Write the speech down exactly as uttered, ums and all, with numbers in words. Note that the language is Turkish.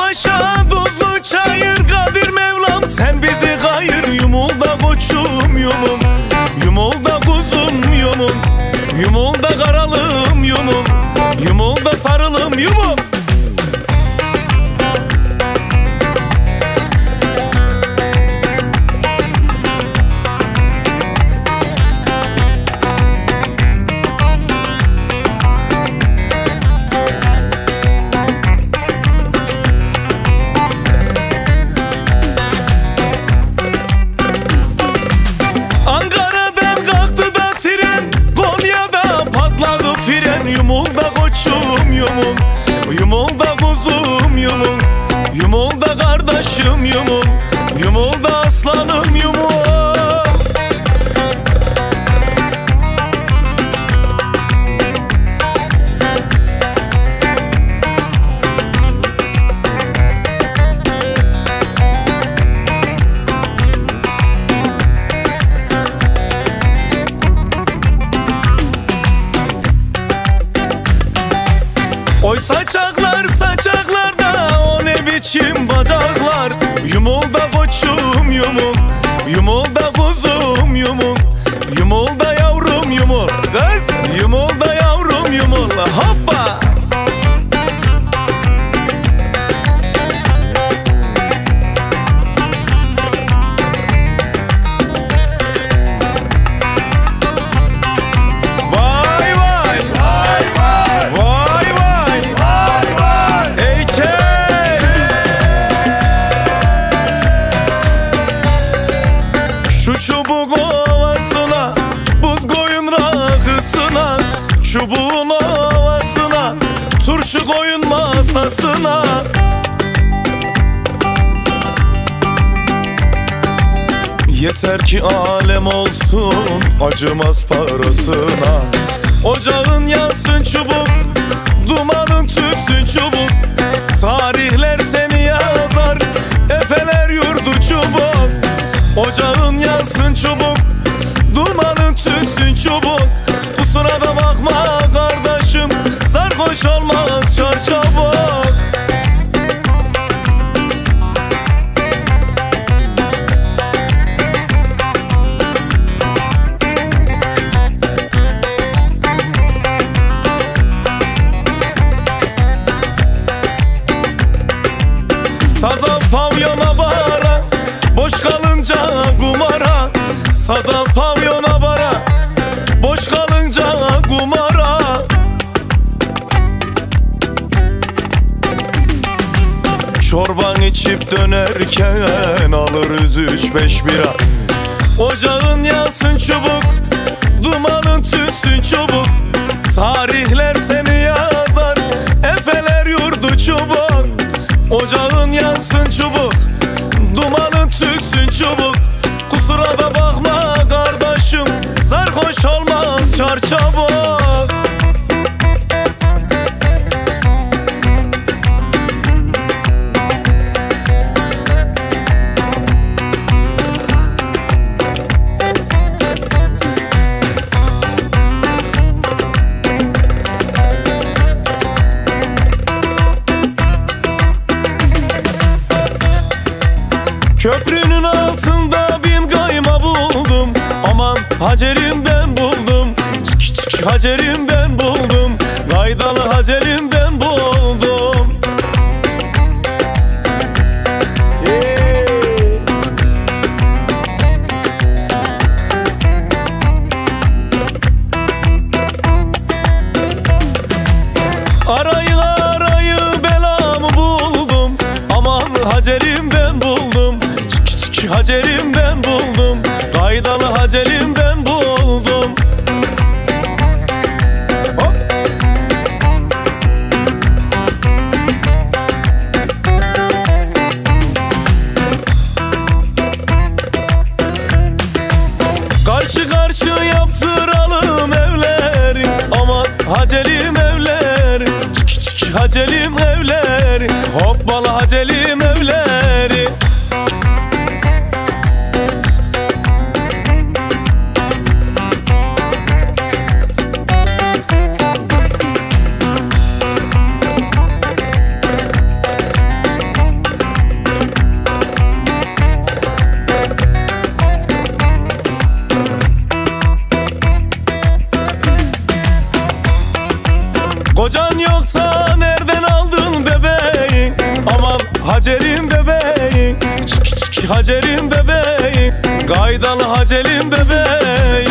Paşa Tuzlu Çayır Kadir Mevlam, sen bizi gayır. Yumulda koçum yumul, yumulda kuzum yumul, yumulda karalım yumul, yumulda sarılım yumul. Yumulda koçum yumul, yumulda kuzum yumul, yumulda kardeşim yumul, yumulda aslanım yumul. Oy saçaklar saçaklarda, o ne biçim bacaklar. Yumulda koçum yumul, yumulda kuzum yumul, yumulda yavrum yumul. Kız yumulda yavrum yumul. Hoppa. Şu çubuk ovasına, buz koyun rakısına, çubuğun ovasına, turşu koyun masasına. Yeter ki alem olsun, acımaz parasına. Ocağın yansın çubuk, dumanın tütsün çubuk, tarihler seni yazar, efeler yurdu çubuk. Ocağın yansın çubuk, dumanın tütsün çubuk. Kusura da bakma kardeşim, sarhoş olmaz çarçabuk. Sazan pavyona bara, boş kalınca kumara. Sazan pavyona bara, boş kalınca kumara. Çorban içip dönerken alırız üç beş bira. Ocağın yansın çubuk, dumanın tütsün çubuk, tarihler seni yazar, efeler yurdu çubuk. Ocağın yansın çubuk, dumanın tütsün çubuk. Kusura da bakma kardeşim, sarhoş olmaz çarçabuk. Köprünün altında bin kayma buldum, aman Hacer'im ben buldum. Çık çık Hacer'im ben buldum, kaydalı Hacer'im ben buldum. Yeah. Arayı arayı belamı buldum, aman Hacer'im ben buldum. Hacer'im ben buldum, kaydalı Hacer'im ben buldum. Hop. Karşı karşı yaptıralım evleri, aman Hacer'im evleri. Çık çık Hacer'im evleri, hoppala Hacer'im evleri. Hacer'in bebeği, Gaydalı Hacer'in bebeği.